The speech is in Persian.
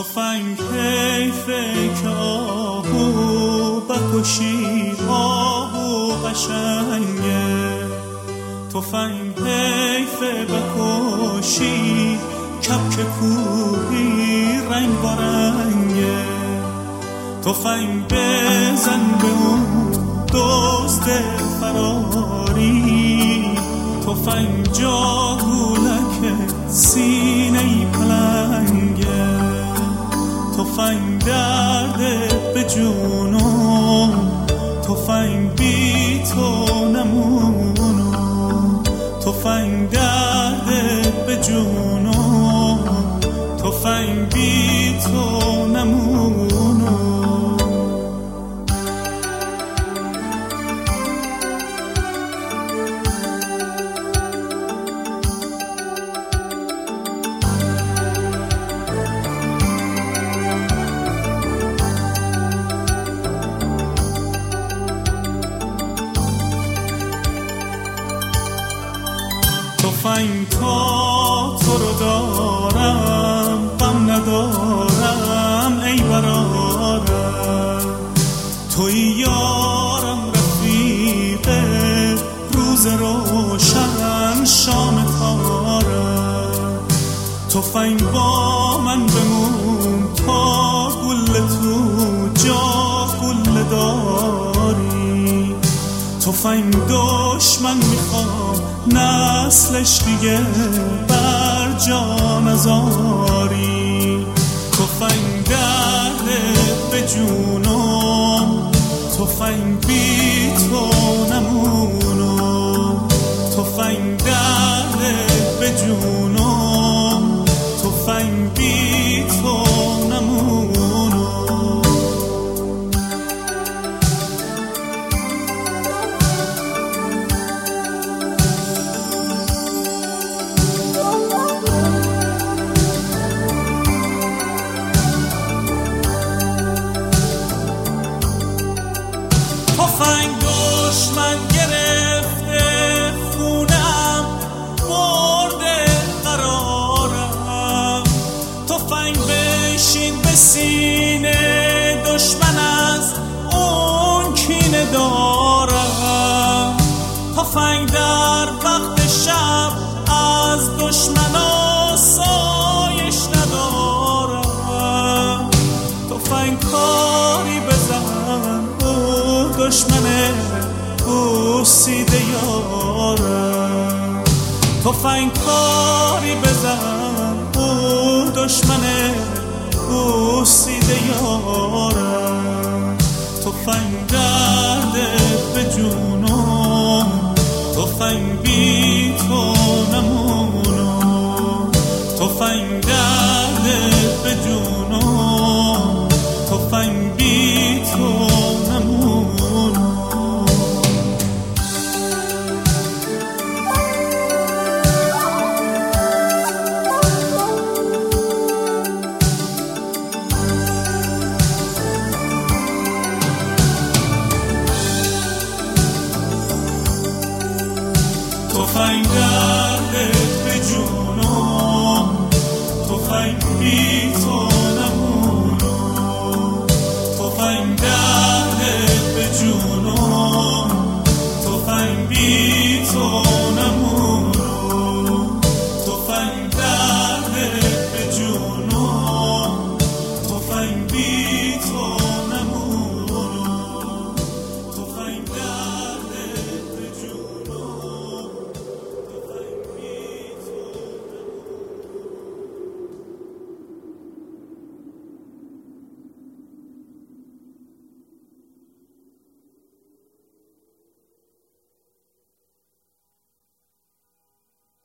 تفنگ حیفه که آهو بکشی، آهو قشنگه. تفنگ حیفه بکشی، کپک کوهی رنگ بارنگه. تفنگ بزن به اون دزد فراری، تفنگ جاگولک سینه پلنگه. تفنگ درده به جونم، تفنگ بی تو نمونم. تفنگ درده به جونم، تفنگ بی تو نمونم. تفنگ تا تو رو دارم، غم ندارم ای برادر. توی یارم رفیق روز روشن شام تارم. تفنگ با من بمون تا گل تو جا گل داری. تفنگ دشمن میخوام نسلش دیگه بر جا نذاری. تفنگ درده به جونم، تفنگ بی تو نمونم. تفنگ درده به جونم، تفنگ بی تو نمونم. تفنگ دشمن گرفته خونم، برده قرارم. تفنگ بشین به سینه دشمن، از اون کینه دارم. تفنگ در وقت شب از دشمن آسایش ندارم. تفنگ کاری بزن دشمنه بوسیده یارم. تفنگ کاری بزن او دشمنه بوسیده یارم. تفنگ درده به جونم، تفنگ بی تو